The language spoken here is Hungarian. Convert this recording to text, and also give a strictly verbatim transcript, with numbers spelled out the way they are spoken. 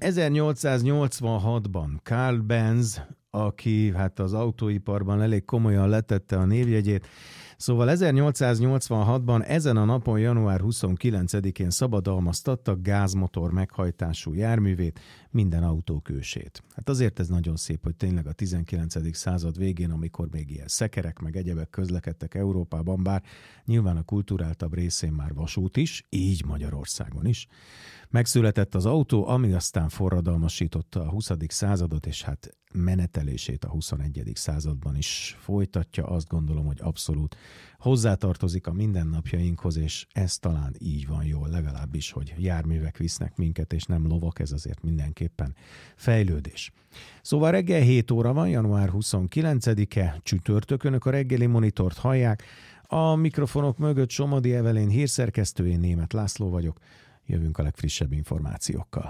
ezernyolcszáznyolcvanhatban Karl Benz, aki hát az autóiparban elég komolyan letette a névjegyét, szóval ezernyolcszáznyolcvanhatban ezen a napon, január huszonkilencedikén szabadalmaztattak gázmotor meghajtású járművét, minden autókősét. Hát azért ez nagyon szép, hogy tényleg a tizenkilencedik század végén, amikor még ilyen szekerek meg egyebek közlekedtek Európában, bár nyilván a kulturáltabb részén már vasút is, így Magyarországon is, megszületett az autó, ami aztán forradalmasította a huszadik századot, és hát menetelését a huszonegyedik században is folytatja. Azt gondolom, hogy abszolút hozzátartozik a mindennapjainkhoz, és ez talán így van jól, legalábbis, hogy járművek visznek minket, és nem lovak, ez azért mindenképpen fejlődés. Szóval reggel hét óra van, január huszonkilencedike, csütörtök, önök a reggeli monitort hallják. A mikrofonok mögött Somodi Evelyn hírszerkesztő, én Németh László vagyok. Jövünk a legfrissebb információkkal.